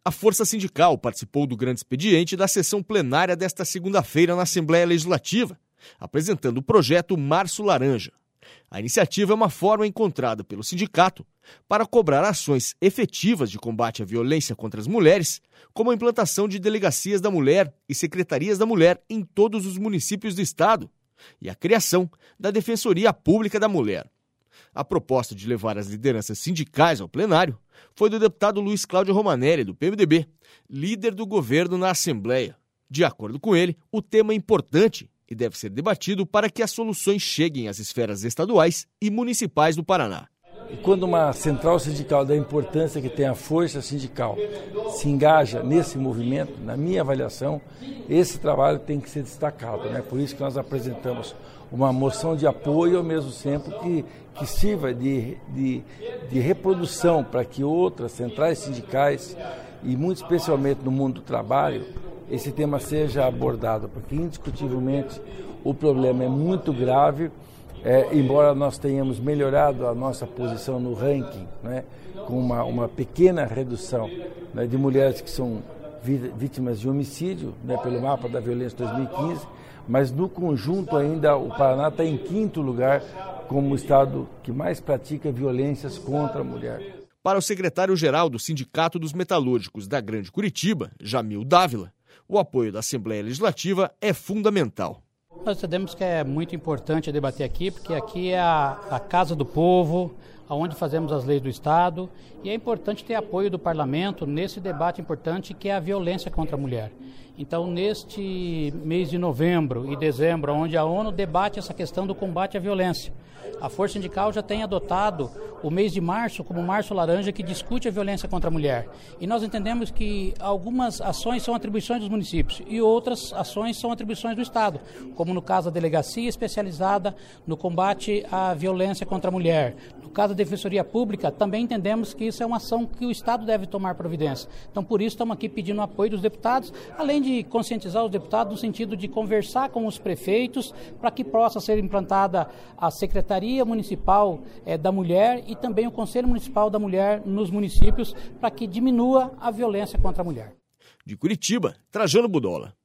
A Força Sindical participou do grande expediente da sessão plenária desta segunda-feira na Assembleia Legislativa, apresentando o projeto Março Laranja. A iniciativa é uma forma encontrada pelo sindicato para cobrar ações efetivas de combate à violência contra as mulheres, como a implantação de delegacias da mulher e secretarias da mulher em todos os municípios do estado e a criação da Defensoria Pública da Mulher. A proposta de levar as lideranças sindicais ao plenário foi do deputado Luiz Cláudio Romanelli, do PMDB, líder do governo na Assembleia. De acordo com ele, o tema é importante e deve ser debatido para que as soluções cheguem às esferas estaduais e municipais do Paraná. E quando uma central sindical da importância que tem a força sindical se engaja nesse movimento, na minha avaliação, esse trabalho tem que ser destacado, né? Por isso que nós apresentamos uma moção de apoio ao mesmo tempo que sirva de reprodução para que outras centrais sindicais, e muito especialmente no mundo do trabalho, esse tema seja abordado, porque indiscutivelmente o problema é muito grave. Embora nós tenhamos melhorado a nossa posição no ranking, né, com uma pequena redução, né, de mulheres que são vítimas de homicídio, né, pelo mapa da violência 2015, mas no conjunto ainda o Paraná está em 5º lugar como o estado que mais pratica violências contra a mulher. Para o secretário-geral do Sindicato dos Metalúrgicos da Grande Curitiba, Jamil Dávila, o apoio da Assembleia Legislativa é fundamental. Nós entendemos que é muito importante debater aqui, porque aqui é a casa do povo, onde fazemos as leis do Estado, e é importante ter apoio do Parlamento nesse debate importante que é a violência contra a mulher. Então, neste mês de novembro e dezembro, onde a ONU debate essa questão do combate à violência, a Força Sindical já tem adotado o mês de março como Março Laranja, que discute a violência contra a mulher. E nós entendemos que algumas ações são atribuições dos municípios e outras ações são atribuições do Estado, como no caso da delegacia especializada no combate à violência contra a mulher. No caso da Defensoria Pública, também entendemos que isso é uma ação que o Estado deve tomar providência. Então, por isso, estamos aqui pedindo o apoio dos deputados, além de conscientizar os deputados no sentido de conversar com os prefeitos para que possa ser implantada a Secretaria Municipal da Mulher e também o Conselho Municipal da Mulher nos municípios para que diminua a violência contra a mulher. De Curitiba, Trajano Budola.